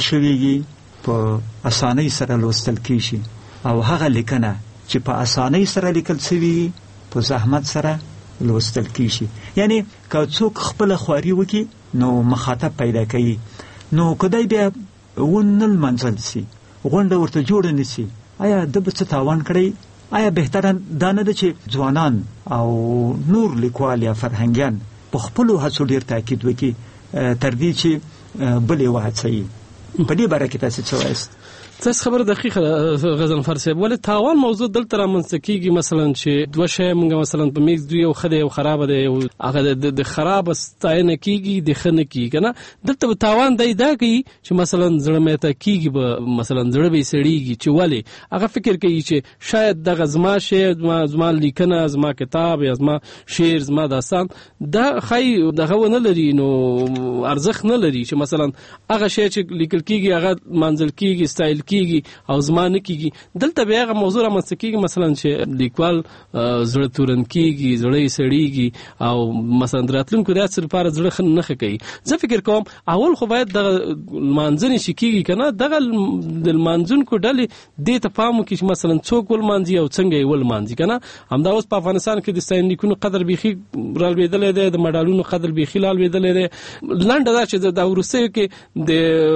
شوي په اسانۍ سره لوستل کیږي او هغه لیکنه چې په اسانۍ سره لیکل شوي په زحمت سره لوستل کیږي. یعنی که څوک خپل خواري وکړي نو مخاطب پیدا کوي، نو کدی بیا ونل منزل سي غونډه ورته جوړ نشي، آیا د به څه تاوان کړی؟ آیا بهتره دا نه ده چې ځوانان او نور لیکوال یا فرهنګیان په خپلو هڅو ډېر تاکید وکړي تر دې چې بلې وهڅوي؟ په دې باره کې تاسو څه وایاست؟ تاسو خبره دقیقه غضنفر صاحب، ولې تاوان موضوع دلته رامنځته کیږي؟ مثلا چې دوه شی موږ مثلا په میکس دوی یو ښه دی او خراب دی، هغه د خراب ستاینه کیږي د ښه نه کیږي کنه. دلته تاوان دی دا کوي چې مثلا زړه ماته کیږي، به مثلا زړه به سړیږي چې ولې هغه فکر کوي چې شاید دغه زما شی، زما لیکنه، زما کتاب یا زما شعر، زما داستان دا خی دغه ونه لري، نو ارزښت نه لري چې مثلا هغه شی چې لیکل کیږي هغه منزل کیږي، ستایل کیږي او زمانه کیږي. دلته بیا هغه موضوع را مڅ کیږي مثلا چې لیکوال زړه تورن کیږي، زړه یې سړیږي او مثلا دراتلونکو د اثر لپاره زړه خن نه کوي. زه فکر کوم اول خو باید د مانځنې شي کیږي کنه، دغه د مانځونکو ډلې دې ته پام وکړي چې مثلا څوک ول مانځي او څنګه یې ول مانځي کنه. همدا اوس په افغانستان کې د ستاینلیکونو قدر بيخي رالوېدلې ده، د مډالونو قدر بيخي رالوېدلې ده. لنډه دا چې د وروستیو کې د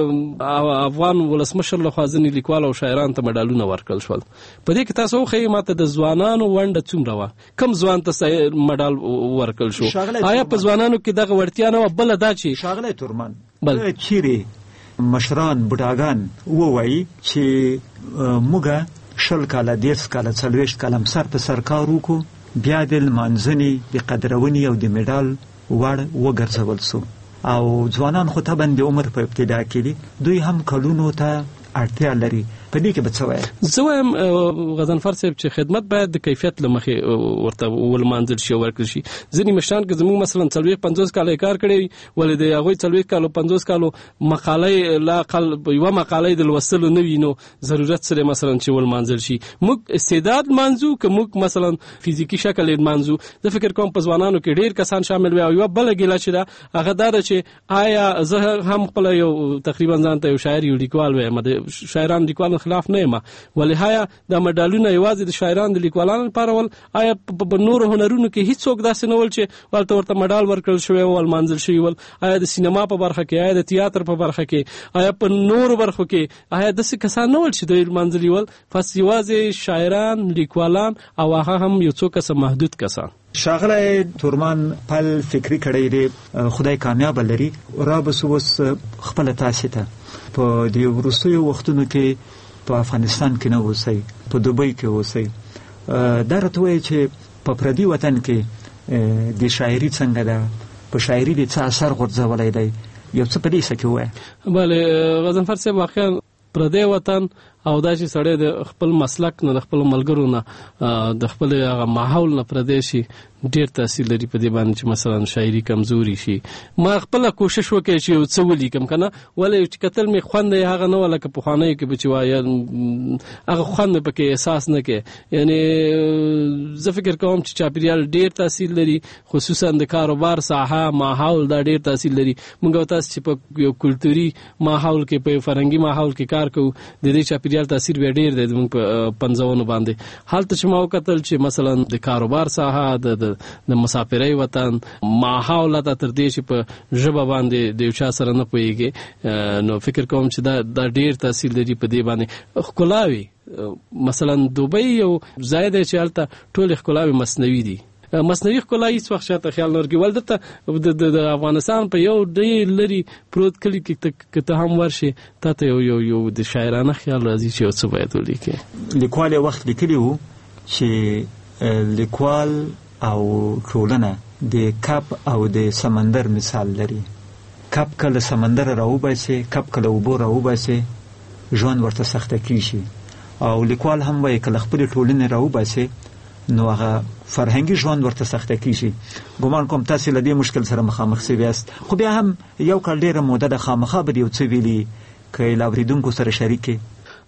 افغان ولسمشر لخوا ځینې لیکوال او شاعران ته مډالونه ورکړل شول. په دې کې تاسو خو ماته د ځوانانو ونډه څومره وه؟ کم ځوان ته مډال ورکړل شو؟ آیا په ځوانانو کې دغه وړتیا نه وه؟ بله دا چې ښاغلی تورمان چیرې مشران بوډاګان ووایي چې موږ 20 کاله 30 کاله 40 کاله سر په سر کار وکړو، بیا د لمانځنې د قدرونې او د مډال وړ وګرځول سو، او ځوانان خو طبعا د عمر په ابتدا کې دي، دوی هم کلونو ته اړتیا لري. په دې کې به څه وایي؟ زه وایم غضنفر صاحب چې خدمت باید د کیفیت له مخې ورته ولمانځل شي او ورکړل شي. ځینې مشران که زموږ مثلا 40-50 کاله کار کړی وي، ولې د هغوی 40 کالو 50 کالو مقالې لا اقل یوه مقالې د لوستلو نه وي، نو ضرورت سره مثلا چې ولمانځل شي. موږ استعداد مانځو که موږ مثلا فزیکي شکل یې مانځو؟ زه فکر کوم په ځوانانو کې ډېر کسان شامل وي. او یوه بله ګیله چې ده هغه دا ده چې آیا زه هم خپله یو تقریبا ځان ته یو شاعر یو لیکوال وایم، د شاعرانو لیکوالو خلاف نه یم، ولې آیا د مډالونه یوازې د شاعرانو د لیکوالانو لپاره ول؟ آیا په نورو هنرونو کې هیڅوک داسې نه ول چې ورته مډال ورکړل شوی او لمانځل شوی ول؟ آیا د سینما په برخه کې، آیا د تیاتر په برخه کې، آیا په نورو برخو کې آیا داسې کسان نه ول چې دوی لمانځلي ول؟ پس یوازې شاعران، لیکوالان او هغه هم یو څو کسه محدود کسان. ښاغلی تورمان پل فکري کړی دی، خدای کامیاب لري. را بس اوس خپله تاسې ته په دې وروستیو وختونو کې په افغانستان کې نه اوسئ، په دوبۍ کې اوسئ، دا راته وایي چې په پردي وطن کې د شاعري څنګه ده؟ په شاعري دې څه اثر غورځولی دی؟ یو څه په دې څه کې ووایه. بله غضنفر صاحب، واقعا پردی وطن او دا چې سړی د خپل مسلک نه، د خپل ملګرو نه، د خپل هغه ماحول نه پردی شي، ډیر تاثیر لري په دې باندې چې مثلا شاعري کمزوري شي. ما خپل کوشش وکړ چې یو څه ولیکم کنه، ولې چې کتل می خوند یې هغه نه ولکه په خوانې کې بچ وای هغه خوند په کې احساس نه کې. یعنی زه فکر کوم چې چاپیریال ډیر تاثیر لري، خصوصا د کاروبار ساحه ماحول دا ډیر تاثیر لري. موږ تاسو چې په یو کلتوري ماحول کې، په فرهنګي ماحول کې کار کوو، د دې چاپیریال تاثیر به ډیر دی موږ په پنځونو باندې. حالت چې ما وکتل چې مثلا د کاروبار ساحه، د مسافرۍ وطن ماحول ته تر دې چې په ژبه باندې د یو چا سره نه پوهېږي، نو فکر کوم چې دا ډیر تاثیر لري په دې باندې. ښکلاوي مثلا دوبۍ یو ځای دی چې هلته ټولې ښکلاوي مصنوعي دي. مصنوعي ښکلا هیڅ وخت شاته خیال نه ورکوي. ولدته د افغانستان په یو ډېر لرې پروت کلي کې که ته هم ورشې، تا ته یو د شاعرانه خیال راځي چې یو څه باید ولیکې. لیکوال یو وخت لیکلي وو چې لیکوال او ټولنه د کب او د سمندر مثال لري. کب کله سمندر راوباسي، کب کله اوبو راوباسي، ژوند ورته سخته کیږي. او لیکوال هم وایي کله خپل ټولنه راوباسي نو هغه فرهنګي ژوند ورته سخته کیږي. ګومان کوم تاسو له دې مشکل سره مخامخ شوي یاست، خو بیا هم یو کال ډیره موده د خامخا به یو څه ویلي که له اورېدونکو سره شریکې.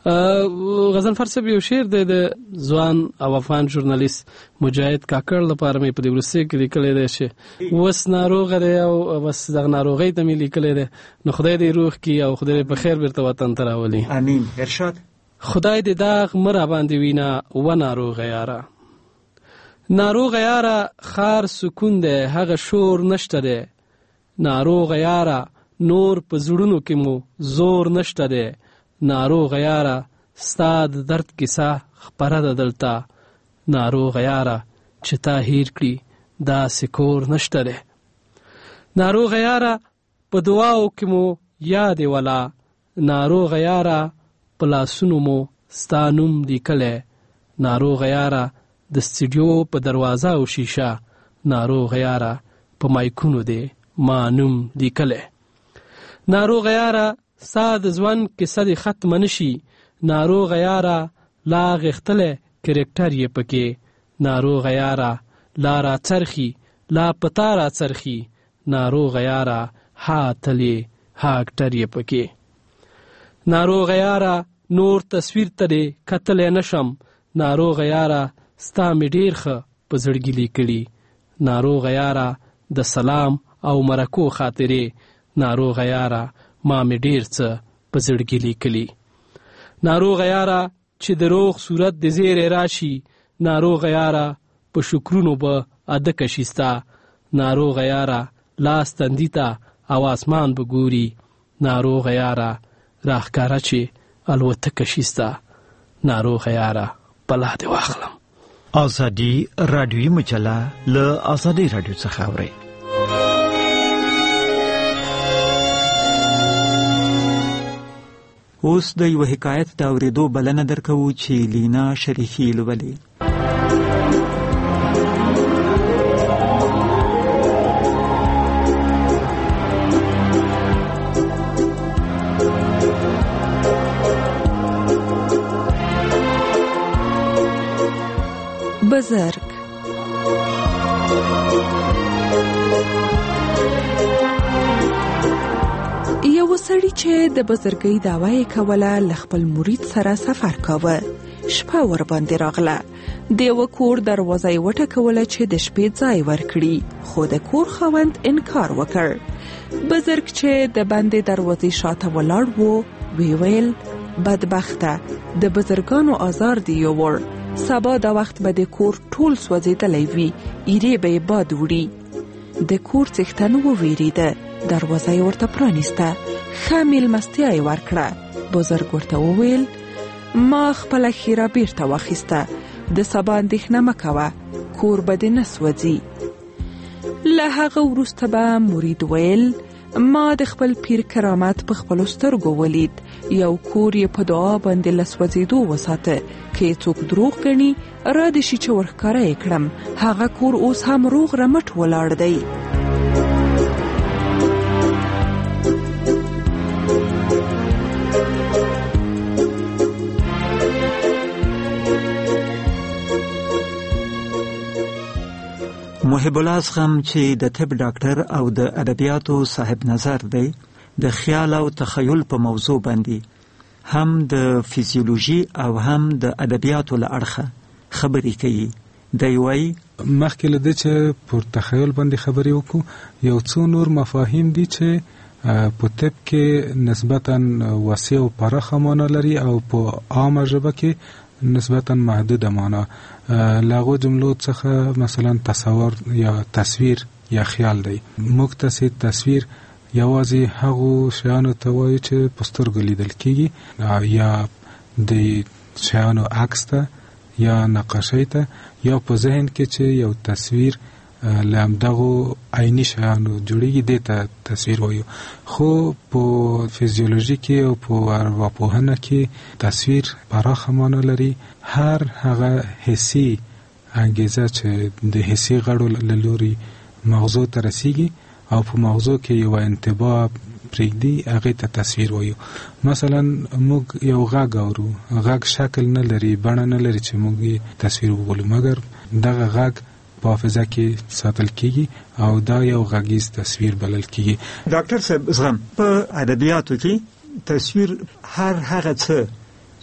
غضنفر صاحب یو شعر دی د ځوان او افغان ژورنالیست مجاهد کاکړ لپاره مې په دې ورسې کې لیکلی دی چې اوس ناروغه دی او بس دغه ناروغۍ ته مې لیکلی دی، نو خدای دې روغ کړي او خدای دې په خیر بیرته وطن ته راولي. امین. ارشاد: خدای دې داغ مه راباندې وینه و ناروغه یاره، ناروغه یاره خار سکون دی هغه شور نشته دی، ناروغه یاره نور په زړونو کې مو زور نشته دی، ناروغه یاره ستا د درد کیسه خپره ده دلته، ناروغه یاره چې تا هیر کړي داسې کور نشته دی، ناروغه یاره په دعاو کې مو یادې ولا، ناروغه یاره په لاسونو مو ستا نوم لیکلی، ناروغه یاره د سټډیو په دروازه او شیشه، ناروغه یاره په مایکونو دی ما نوم لیکلی، ناروغه یاره ستا د ژوند کیسه دې ختمه نشي، ناروغه یاره لا غښتلی کرکټر یې پکې، ناروغه یاره لا راڅرخي لا پتا راڅرخي، ناروغه یاره ها تلې ها اکټر یې پکې، ناروغه یاره نور تصویر ته دې کتلی نشم، ناروغه یاره ستا مې ډېر ښه په زړګي لیکلي، ناروغه یاره د سلام او مرکو خاطرې، ناروغه یاره ما مې ډېر څه په زړګي لیکلي، ناروغه یاره چې د روغ صورت د زیری راشي، ناروغه یاره په شکرونو به اده کشي ستا، ناروغه یاره لاس تندي ته او اسمان به ګوري، ناروغه یاره راښکاره چې الوتکه شي ستا، ناروغه یاره په لا دې واخلم. ازادي رادیویي مجله له ازادي رادیو څخه اورئ. اوس د یو حکایت د اورېدو بلنه درکوو چې لینا شریفي لولي. بزرگ یو سړی چې د بزرګۍ دعوا یې کوله له خپل مرید سره سفر کاوه. شپه ور باندې راغله. د یوه کور دروازه یې وټکوله چې د شپې ځای ورکړي، خو د کور خاوند انکار وکړ. بزرګ چې د بندې دروازې شاته ولاړ و وی ویل: بدبخته، د بزرګانو آزار دی یوړ، سبا دا وخت به د کور ټول سوځېدلی وي، ایرې به یې باد وړي. د کور څښتن وویرېده، دروازه یې ورته پرانیسته، ښه میلمستیا یې ورکړه. بزرګ ورته وویل: ما خپله ښیره بیرته واخیسته، د سبا اندېښنه مه کوه، کور به دې نه سوځي. له هغه وروسته به مرید ویل: ما د خپل پیر کرامت په خپلو سترګو ولید، یو کور یې په دعا باندې له سوځېدو وساته، که یې څوک دروغ ګڼي را دې شي چې ورښکاره یې کړم، هغه کور اوس هم روغ رمټ ولاړ دی. محب الله زغم چې د طب ډاکټر او د ادبیاتو صاحب نظر دی، د خیال او تخیل په موضوع باندې هم د فیزیولوژي او هم د ادبیاتو له اړخه خبرې کوي. دی وایي: مخکې له دې چې پر تخیل باندې خبرې وکړو، یو څو نور مفاهیم دي چې په طب کې نسبتاً وسیع او پراخه معنا لري او په عامه ژبه کې نسبتاً محدوده معنا. لاغو جملو څخه مثلا تصور یا تصویر یا خیال دی. موږ ته تصویر یوازې هغو شیانو ته وایو چې په سترګو لیدل کېږي، یا د شیانو عکس ته یا نقاشۍ ته، یا په ذهن کې چې یو تصویر له همدغو عیني شیانو جوړېږي، دې ته تصویر وایو. خو په فیزیولوژي کې او په ارواپوهنه کې تصویر پراخه معنا لري. هر هغه حسي انګیزه چې د حسي غړو له لوري مغزو ته رسیږي او په مغزو کې یو انطباع پرېږدي، هغې ته تصویر وایو. مثلا موږ یو غږ اورو، غږ شکل نه لري، بڼه نه لري چې موږ یې تصویر وبولو، مګر دغه غږ په حافظه کې ساتل کېږي او دا یو غږیز تصویر بلل کېږي. ډاکټر صاحب زغم، په ادبیاتو کې تصویر هر هغه څه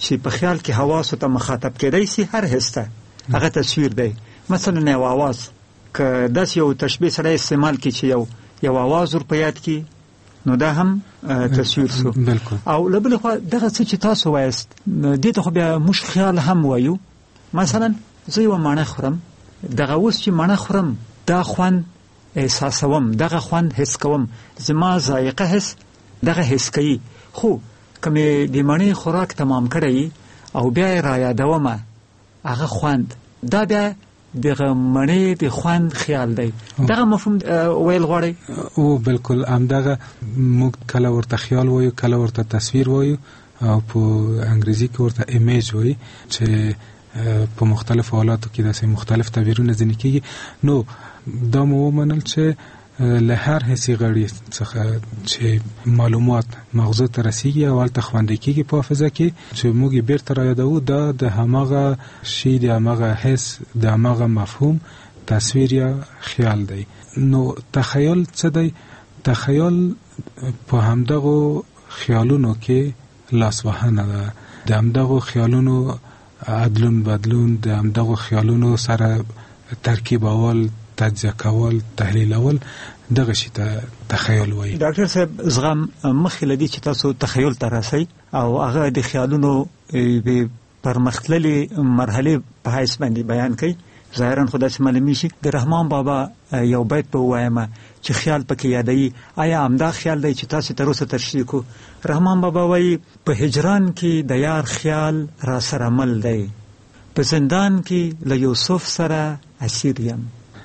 چې په خیال کې حواسو ته مخاطب کېدای شي هر حس ته هغه تصویر دی. مثلا یو आवाज که داس یو تشبیه سره استعمال کی چې یو आवाज ور په یاد کی نو دا هم تصویر سو. او لبل خو دغه څه چې تاسو وایست دې ته خو بیا مش خیال هم وایو. مثلا زه یو معنی خورم دغه اوس چې معنی خورم دا خوان احساسوم دغه خوان حس کوم زما ذائقه حس دغه حس کوي. خو کومه د معنی خوراک تمام کړی او بیا را یادومه هغه خوند دا بیا دغه معنی د خوند خیال دی. دغه مفهوم ویل غواړي او بالکل همدغه موږ کله ورته خیال وایو کله ورته تصویر وایو او په انګریزي کې ورته ایمیج وایي چې په مختلفو حالاتو کې داسې مختلف تعبیرونه ځینې کېږي. نو دا مو ومنل چې له هر حسي غړي څخه چې معلومات مغزو ته رسیږي او هلته خوندي کېږي په حافظه کې چې موږ یې بیرته رایادوو دا د هماغه شي د هماغه حس د هماغه مفهوم تصویر یا خیال دی. نو تخیل څه دی؟ تخیل په همدغو خیالونو کې لاسوهنه ده. د همدغو خیالونو عدلون بدلون د همدغو خیالونو سره ترکیب اول تجزیه کول تحلیل اول دغه شی ته تخیل وایي. ډاکټر صاحب زغم مخکې لدی چې تاسو تخیل ته راسئ او هغه د خیالونو به پرمختللي مرحله په حیث باندې بیان کړي. ظاهرا خدای سملمی شي د رحمان بابا یو بیت په وایمه چې خیال پکې یادایي. آیا همدا خیال دی چې تاسو تر اوسه تشریح کو؟ رحمان بابا وایي په هجران کې د یار خیال را سره مل دی په زندان کې له یوسف سره اسیر یم.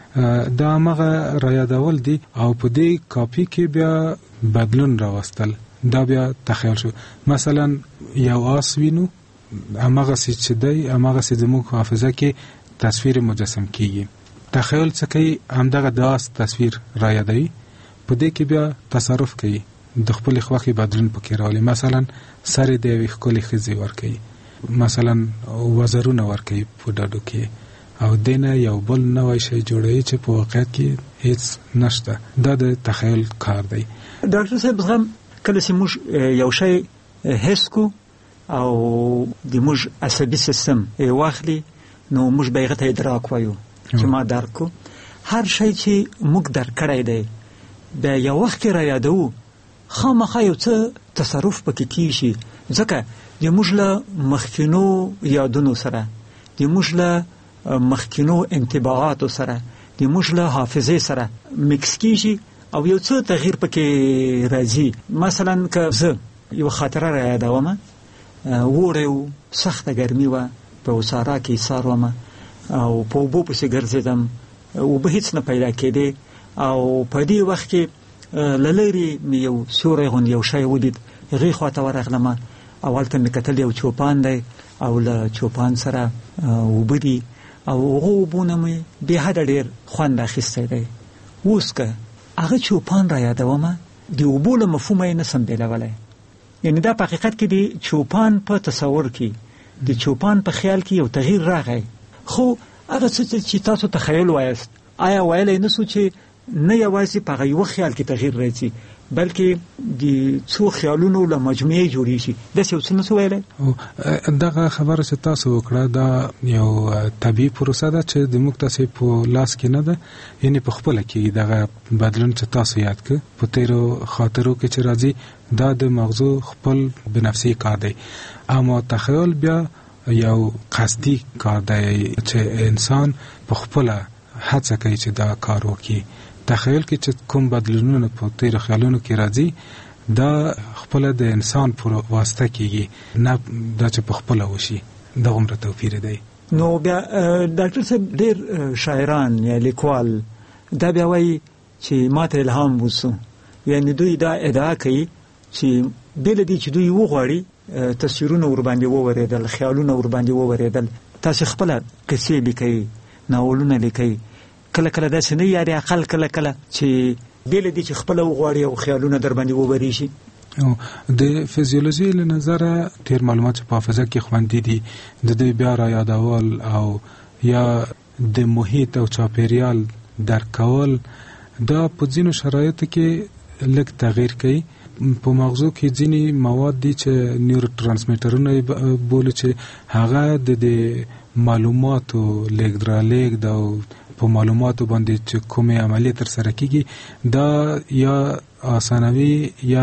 دا مغه را یادول دي او په دې کاپی کې بیا بدلون راوستل دا بیا تخیل شو. مثلا یو آس وینو امغه چې دی امغه چې زموږ حافظه کې تصویر مجسم کیږي. تخیل څه کوي؟ همدغه د آس تصویر را یادوي په دې کې بیا تصرف کوي د خپل خوخي بدلون پکې راولي. مثلا سر دې وي خپل خزي ور کوي مثلا وزرونه ور کوي په ډاډو کې او دینه یو بل نوې شی جوړوي چې په واقعیت کې هیڅ نشته. دا د تخیل کار دی. ډاکټر صاحب زغم کله چې موږ یو شی حس کو او د موږ عصبي سیستم واخلي نو موږ به غته ادراک وایو چې ما درک کو. هر شی چې موږ درک کړی دی د یو وخت کې را یادو خامخا یو څه تصرف پکې کیږي ځکه د موږ له مخکینو یادونو سره د موږ له مخکینو انطباعاتو سره د موږ له حافظه سره مکس کیږي او یو څه تغییر پکې راځي. مثلا که زه یو خاطره را یادوم وړو سخته ګرمي و په وساره کې ساروم او په وبو پسې ګرځیدم او به هیڅ نه پیدا کېده او په دې وخت کې لری یو سورې غون یو شی ودید غي خواته ورغلم اولته مې کتل یو چوپان دی او له چوپان سره وبدي او غوبونه مې به هدا ډیر خوند اخیسته دی. اوس که هغه چوپان را یادوم دی وبوله مفهوم یې نسم بلولای. یعنی دا په حقیقت کې دی چوپان په تصور کې دی چوپان په خیال کې یو تغییر راغی. خو هغه چې تاسو تخیل وایست آیا ویلای نسو چې نه یوازې په یو خیال کې تغییر راځي بلکې د څو خیالونو له مجموعې جوړی شي د څه څه نسو ویلای؟ دغه خبره چې تاسو وکړه دا یو طبيعي پروسه ده چې د مکتسب په لاس کې نه ده. یعنی په خپل کې دغه بدلون چې تاسو یاد ک په تیرو خاطرو کې چې راځي دا د مغزو خپل بنفسي کار دی. اما تخیل بیا یو قصدي کار دی چې انسان په خپل هڅه کوي چې دا کار وکړي. تخیل کې چې کوم بدلونونه په تیر خیالونو کې راځي دا خپل د انسان پر واسطه کېږي نه دا چې په خپل وشي. دا عمر توفیر دی. نو بیا ډاکټر صاحب ډیر شاعران یا لیکوال دا بیا وایي چې ماته الهام وسو. یعنی دوی دا ادعا کوي چې بل دي چې دوی وغواړي تصویرونه ور باندې ووریدل خیالونه ور باندې ووریدل. تاسو خپل قصې لیکي ناولونه لیکي کله کله دا سنې یاري عقل کله کله چې بل دي چې خپل وغواړي او خیالونه در باندې ووري شي. د فزیولوژي له نظره ډیر معلومات په حافظه کې خوندې دي د دې بیا را یادول او یا د محیط او چاپیریال درک کول دا په ځینو شرایطو کې لږ تغییر کوي په مغزو کې ځینی مواد دي چې نیورو ترانسمیټرونه بوله چې هغه د معلوماتو لیږد او په معلوماتو باندې چې کومه عملیه تر سره کیږي دا یا آسانوي یا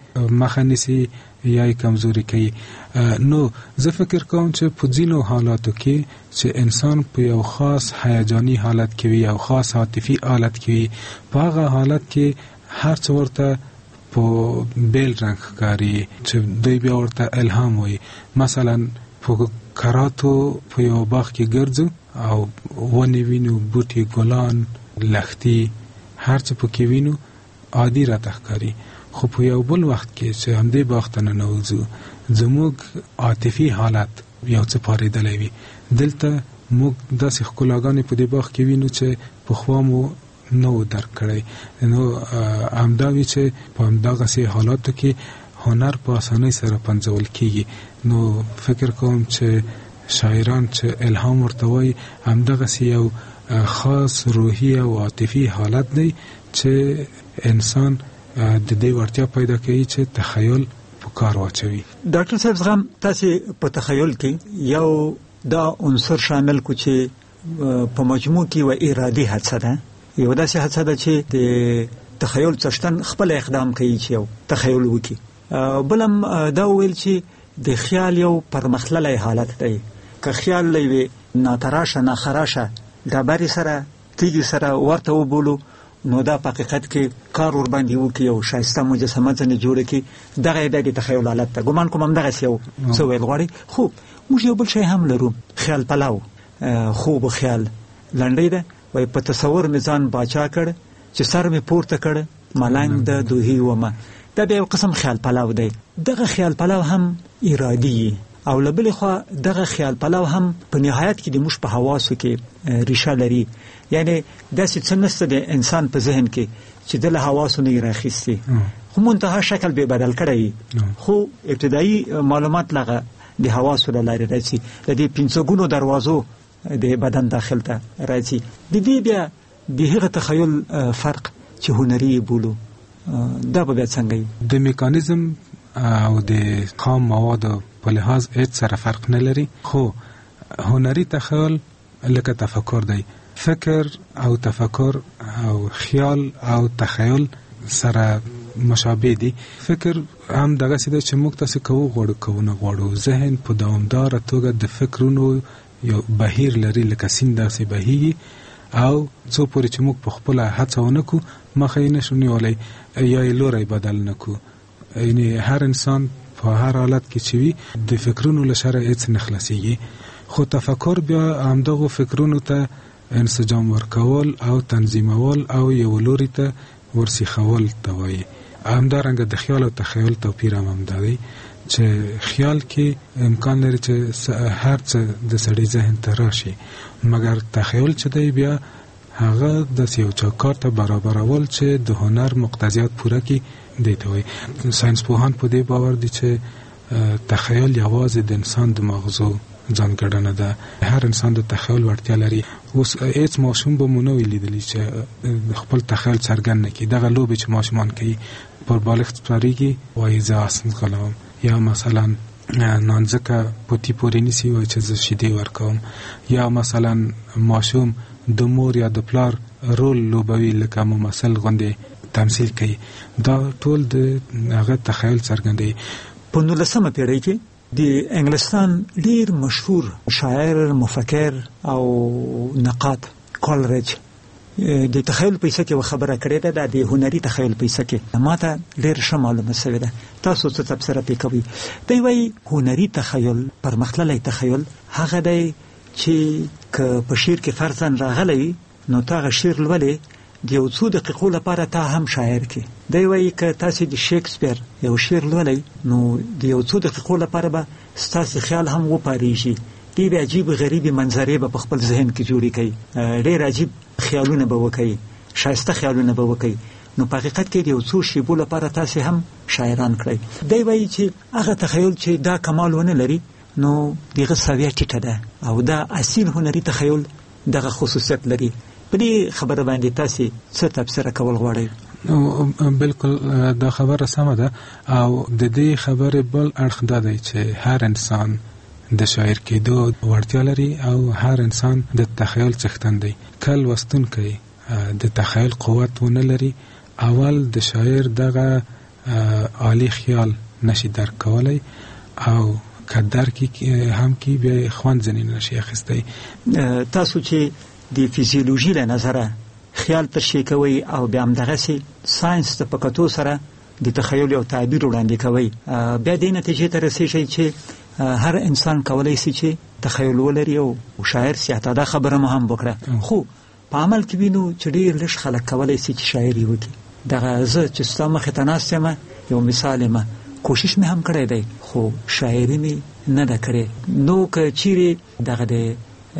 مخنیسي یا کمزوري کوي. نو زه فکر کوم چې په ځینو حالاتو کې چې انسان په یو خاص هیجاني حالت کې وي او خاص عاطفي حالت کې وي په هغه حالت کې هر څه ورته په بیل رنګ ښکاري چې دوی بیا ورته الهام وي. مثلا په کراتو په یو باغ کې ګرځو او ونې وینو، بوټي، ګلان، لښتي، هر څه پکې وینو عادي راته ښکاري. خو په یو بل وخت کې چې همدې باغ ته ننوځو زموږ عاطفي حالت یو څه پارېدلی وي. دلته موږ داسې ښکلاګانې په دې باغ کې وینو چې پخوا مو نه و درک کړی. نو همدا وي چې په همدغسې حالاتو کې هنر په اسانۍ سره پنځول کېږي. نو فکر کوم چې شاعران چې الهام ورته وایي همدغسې یو خاص روحي او عاطفي حالت دی چې انسان د دې ورتیا پیدا کوي چې تخیل په کار واچوي. ډاکټر صاحب زغم تاسو په تخیل کې یو دا عنصر شامل کو چې په مجموع کې و ارادي هڅه ده، یو داسې هڅه ده چې د تخیل څښتن خپل اقدام کوي چې یو تخیل وکړي. بلم دا ویل چې د خیال یو پرمختللی حالت دی. که خیال لوي ناتراشه ناخراشه د بری سره تیږي سره ورته وبولو نو دا په حقیقت کې کار ور باندې وکي او شایسته مجسمه ځنه جوړ کی دغه د تخیل حالت ته ګمان کوم دغه یو څه ویل غواړي. خو موږ یو بل شی هم لرو، خیال پلاو. خوب خیال لنډی ده وای په تصور میزان باچا کړ چې سر می پورته کړ ملنګ د دوهی ومه. دا به یو قسم خیال پلاو دی. دغه خیال پلاو هم ارادي او لبل خو دغه خیال پلاو هم په نهایت کې د مش په حواسو کې ریشه لري. یعنی داسې څه نشته د انسان په ذهن کې چې د حواسو نه راخېستي خو منتها شکل به بدل کړی. خو ابتدایي معلومات لغه د حواسو لاره راځي، د دې 5 ګونو دروازو د بدن داخل ته راځي. د دې بیا د هغه تخیل فرق چې هنري بولو دا به څنګه د میکانیزم او د خام مواد په لحاظ هیڅ سره فرق نه لري. خو هنري تخیل لکه تفکر دی. فکر او تفکر او خیال او تخیل سره مشابه دي. فکر هم دغه څه چې موږ تاسو غواړو ذهن په دوامدار توګه د فکرونو یو بهیر لري لکه سیند داسې بهيږي او څو پورې چې موږ په خپل هڅه ونکو مخې نشو نیولای یا لوري بدل نکو. یعنی هر انسان په هر حالت کې چې وي د فکرونو لشره هیڅ نه خلاصيږي. خو تفکر بیا همدغه فکرونو ته انسجام ورکول او تنظیمول او یو لوري ته ورسیخول ته وایي. همدارنګه د خیال او تخیل توپیر هم دی چې خیال کې امکان لري چې هر څه د سړي ذهن ته راشي، مګر تخیل چې دی بیا هغه د یو چوکاټ ته برابرول چې د هنر مقتضیات پوره کړي دی ته وایي. ساينس پوهان په دې باور دي چې تخیل یوازې د انسان د مغزو ځانګړنه ده. هر انسان د تخیل وړتیا لري. اوس هیڅ ماشوم به مونږ ویلیدلی چې خپل تخیل څرګند کړي. دغه لوبې چې ماشومان کوي پر بالغ سپاريږي وایي زه اسن غلوم یا مثلا نانځکه پوتی پورې نیسی وایي چې زه شیدې ورکوم یا مثلا ماشوم د مور یا د پلار رول لوبوي لکه ممثل غوندې تمثيل کوي. دا ټول د هغه تخیل څرګندوي. په 19مه پیړۍ کې د انګلستان ډیر مشهور شاعر، مفکر او نقاد کولریج د تخیل په څه کې خبره کړې ده. د هنري تخیل په څه کې ماته ډیر ښه معلومه شوې ده. تاسو څه تفسیر کوي؟ دی وايي هنري تخیل پرمختللی تخیل هغه دی چې په شعر کې فرضاً راغلی نو تا شعر لولې د یو څو دقیقو لپاره تا هم شاعر کې. دی وايي که تاسو د شکسپیر یو شعر لولې نو د یو څو دقیقو لپاره به ستاسو خیال هم وپاریږي. دی به عجیب غریبی منظرې به خپل ذهن کې جوړی کوي، ډېر عجیب خیالونه به وکړي، شایسته خیالونه به وکړي. نو په حقیقت کې د یو څو شیبو لپاره تاسو هم شاعران کړئ. دی وايي چې هغه تخیل چې دا کمال ونه لري نو دغه سویه ټیټه ده او دا اصیل هنري تخیل دغه خصوصیت لري. په دې خبره باندې تاسو څه تفسیر کول غواړئ؟ بالکل دا خبره سمه ده او د دې خبره بل اړخ دا دی چې هر انسان د شاعر کېدو وړتیا لري او هر انسان د تخیل څښتن دی. کله وستونکی د تخیل قوت ونه لري اول د شاعر دغه عالی خیال نشي درک کولای او کدر کې هم کې به خوان ځنی نشي اخیستی. تاسو چې د فزیولوژي له نظره خیال تشریح کوي او بیا هم دغه سي ساينس ته پکتو سره د تخیل او تعبیر وړاندې کوي، بیا د نتیجې ته رسیږي چې هر انسان کولای شي چې تخیل ولري او شاعر سي. ته دا خبره مهم وکړه، خو په عمل کې وینو چې ډېر لږ خلک کولای شي چې شاعري وکړي. دغه زه چې ستاسو مخې ته ناست یم یو مثال ما کوشش مې هم کړی دی خو شاعري مې نه ده کړې. نو که چیرې دغه د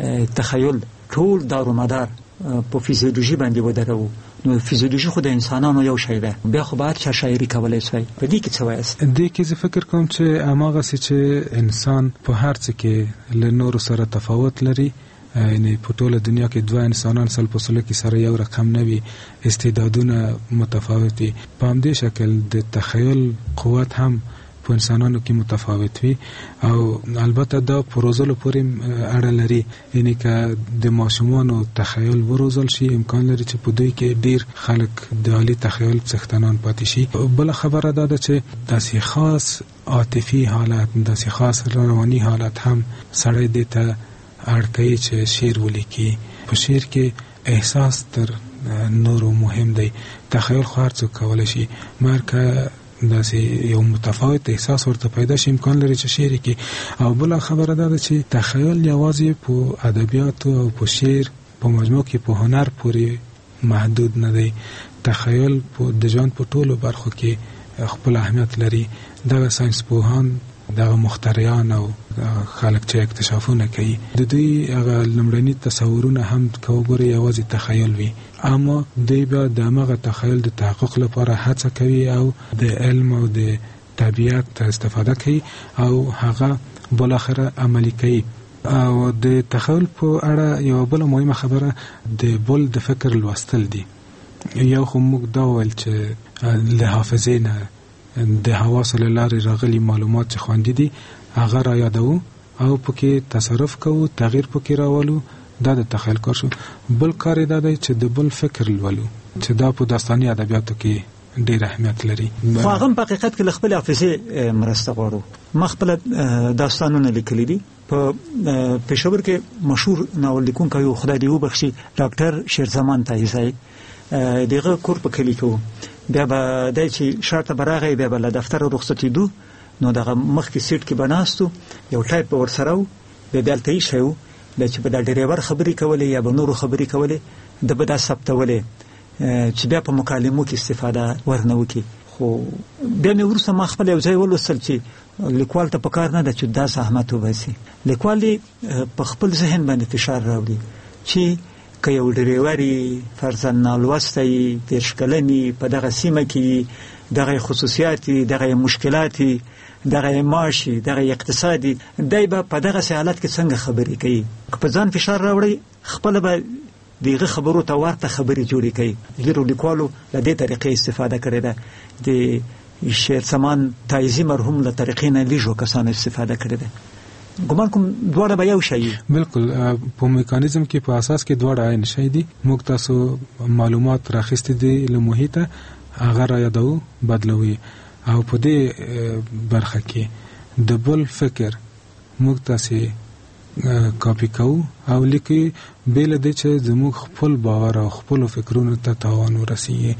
تخیل ټول دارومدار په فزیولوژي باندې ودرو نو فزیولوژي خو د انسانانو یو شی ده، بیا خو باید چې شاعري کولای شي. په دې کې څه وایي؟ دې کې زه فکر کوم چې اماغه چې انسان په هر څه کې له نورو سره تفاوت لري، یعنی په ټوله دنیا کې دوه انسانان سل په سلو کې سره یو رقم نه وي، استعدادونه متفاوت وي. په همدې شکل د تخیل قوت هم په انسانانو کې متفاوت وي او البته دا پروزل پورې اړه لري. یعنی که د ماشومانو تخیل وروزل شي امکان لري چې په دوی کې ډیر خلک د عالی تخیل څښتنان پاتې شي. بل خبره ده چې داسې خاص عاطفي حالت، داسې خاص رواني حالت هم سړی دې ته اړ کوي چې شعر ولیکي. په شعر کې احساس تر نورو مهم دی. تخیل خو هر څوک کولی شي، مګر که داسې یو متفاوت احساس ورته پیدا شي امکان لري چې شعر کې. او بل خبره ده چې تخیل یوازې په ادبیات او په شعر په مجموع کې په هنر پورې محدود نه دی. تخیل د ژوند په ټولو برخو کې خپل اهمیت لري. دغه ساينس پوهان، دغه مخترعان او خلک چې اکتشافونه کوي د دوی هغه لمړني تصورونه هم کوګوري یوازې تخیل وي، اما دوی به د هغه تخیل د تحقق لپاره هڅه کوي او د علم او د طبیعت استفاده کوي او هغه بل اخره عملی کوي. او د تخیل په اړه یو بل مهمه خبره د بل د فکر لوستل دي. یو خو موږ دا ویل چې له حافظې نه د حواس له لارې راغلي معلومات چې خوندي دي هغه را یادو او پکې تصرف کوو، تغییر پکې راولو، دا د تخیل کار شو. بل کار دا دی چې د بل فکر لولو چې دا په داستاني ادبیاتو کې ډېر اهمیت لري. خو هغه په حقیقت کې له خپل حافظې مرسته غواړو. ما خپل داستانونه لیکلي دي. په پېښور کې مشهور ناول لیکونکی یو خدای دې وبخښي ډاکټر شیرزمان تایزی دغه کور په کلی کې بیا به د چې شرطه براغې بیا له دفتر رخصتې دو نو دغه مخکې سیټ کې بناستو یو ټایپ ور سره و به دلته یې شو چې په د ډرایور خبرې کولې یا به نورو خبرې کولې د به دا ثبتولې چې بیا په مکالمو کې استفاده ورنه وکي. خو بیا مې ورسره ما خپل یو ځای ولوستل چې لیکوال ته پکار نه ده چې دا زحمت وباسي. لیکوال په خپل ذهن باندې فشار راوړي چې که یو ډریوري فرضاً نالوستی 30 کلنی په دغه سیمه کې دغه خصوصیات، دغه مشکلات، دغه معاشي، دغه اقتصادي، دای په دغه حالت کې څنګه خبرې کوي. په ځان فشار راوړي خپل به دغه خبرو ته ورته خبرې جوړې کوي. ډیرو لیکوالو له دې طریقې استفاده کړې ده. د شیرزمان تایزی مرحوم له طریقې نه لیژو کسانو استفاده کړې ده. ګمان کوم دواړه به یو شی. بالکل په میکانیزم کې په اساس کې دواړه عین شی دي. موږ تاسو معلومات راخستې دي له محیطه هغه را یادو بدلوي او په دې برخه کې د بل فکر موږ تاسو کاپی کوو او لیکي بل د چې زموږ خپل باور او خپل فکرونو ته تاوان ورسیږي.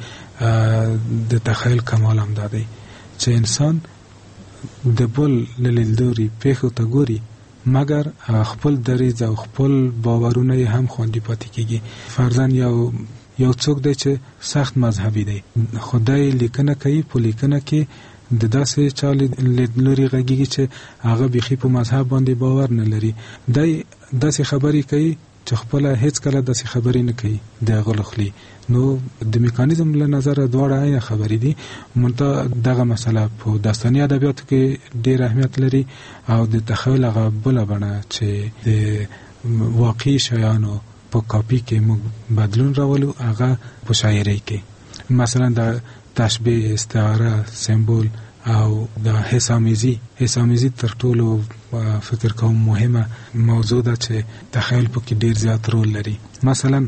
د تخیل کمال هم ده چې انسان د بل لیدلوري پیښو ته ګوري مګر خپل دریځ او خپل باورونه هم خوندي پاتې کیږي. فرضاً یو څوک دی چې سخت مذهبي دی، خدای لیکنه کوي، په لیکنه کې د داسې چا لیدلوري غږیږي چې هغه بيخي په مذهب باندې باور نه لري. دای داسې خبرې کوي چې خپل هیڅ کله داسې خبرې نه کوي د غلخلي. نو د میکانیزم له نظر دواړه عین خبرې دي. منتها دغه مسله په داستاني ادبیاتو کې ډېر اهمیت لري او د تخیل هغه بله بڼه چې د واقعي شیانو په کاپی کې موږ بدلون راولو هغه په شاعرۍ کې مثلا د تشبیه، استعاره، سمبول او د حسامیزی تر ټولو فکر کوم مهمه موضوع ده چې تخیل پکې ډیر زیات رول لري. مثلا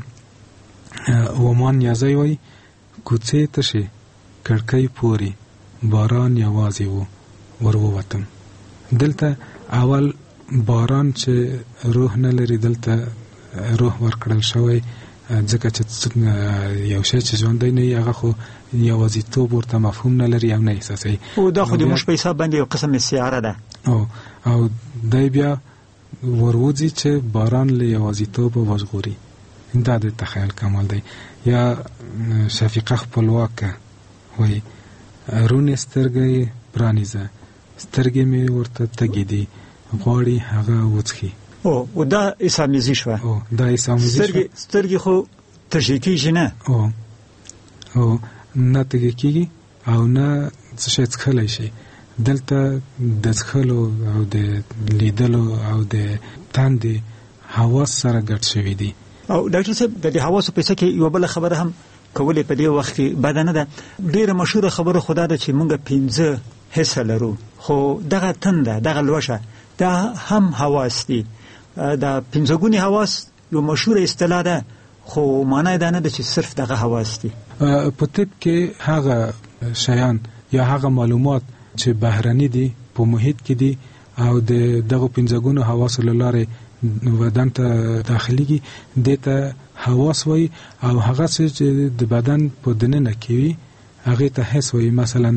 ومان یازی وای کوڅې ته شي کړکۍ پوري باران یوازې وو ورووتم. دلته اول باران چې روح نه لري، دلته روح ورکړل شوی ځکه چې یو شی چې ژوندی نه وي هغه خو یوازیتوب ورته مفهوم نه لري او نه احساسوي. او دا خو د موږ په حساب باندې یو قسم استعاره ده. او دی بیا وروځي چې باران له یوازیتوب وژغوري. دا د تخیل کمال دی. یا شفیقه خپلواکه وایي رونې سترګې پرانیزه، سترګې مې ورته تږې دي، غواړي هغه وڅښي. او دا اسامیزی شوه. دا اسامیزی شوه. سترګې خو تږې کېږي نه؟ او نه تږې کېږي او نه څه شی څښلی شي. دلته د څښلو او د لیدلو او د تندې حواس سره ګډ شوي دي. او ډاکټر صاحب د دې حواسو په څه کې یو بل خبره هم کولې په دې وخت کې بد نه ده. ډیره مشهوره خبره خدا ده چې موږ 15 حس لرو، خو دغه تنده دغه لوشه دا هم حواس دي. دا 15 ګونی حواس یو مشهوره اصطلاح ده، خو معنی دا نه ده چې صرف دغه حواس دي. په طب کې هغه شیان یا هغه معلومات چې بهرني دي په محیط کې دي او دغه 15 ګونو حواس له لارې بدن ته داخليږي، دته حواس وای. او هغه چې د بدن په دننه کې وي هغه ته حس وای. مثلا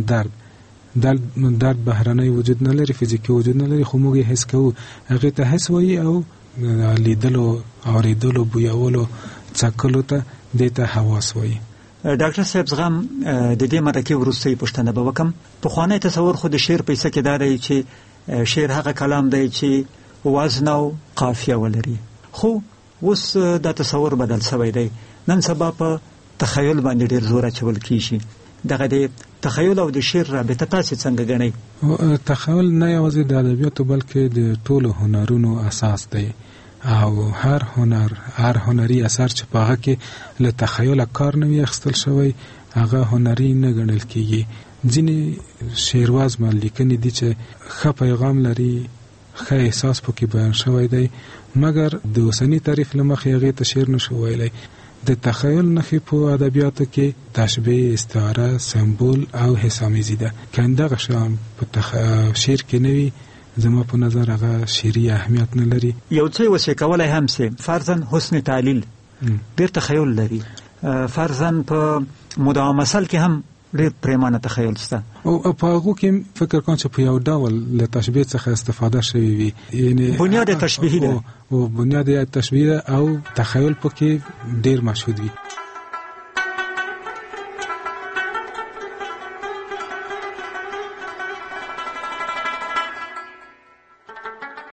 درد بهرنی وجود نه لري، فزیکی وجود نه لري، خو موږ یې حس کوو، هغه ته حس وای. او لیدلو، اوریدلو، بویولو، څکلو ته دته حواس وای. ډاکټر صاحب زغم د دې مرکه ورسته پښتنه به وکم. په خوانه تصور خو د شعر په څه کې دا دی چې شعر هغه کلام دی چې وزن او قافیه ولري، خو اوس دا تصور بدل شوی دی. نن سبا په تخیل باندې ډیر زور اچول کیږي. دغه د تخیل او د شعر رابطه تاسو څنګه غنئ؟ تخیل نه یوازې د ادبیاتو بلکې د ټولو هنرونو اساس دی. او هر هنري اثر چې په هغه کې له تخیل کار نه وي اخیستل شوی هغه هنري نه ګڼل کیږي. ځینې شعرواز لیکنې دي چې ښه پیغام لري، ښه احساس پکې بیان شوی دی، مګر د اوسنی تاریخ له مخې هغه ته شعر نشو ویلی. د تخیل نښې په ادبیاتو کې تشبیه، استعاره، سمبول او حسامیزی ده. کنده شان په شعر کې نه وي، زما په نظر هغه شعري اهمیت نه لري. یو څه وسې کولای هم سي فرضاً حسن تعلیل ډیر تخیل لري، فرضاً په مدعا مثل کې هم ډیر پریمانه تخیل شته. او په هغه کې فکر کوم چې په یو ډول له تشبیه څخه استفاده شوی وي، یعنی بنیاد تشبیهی ده او بنیاد تشبیه او تخیل پکې ډیر مشهود وي.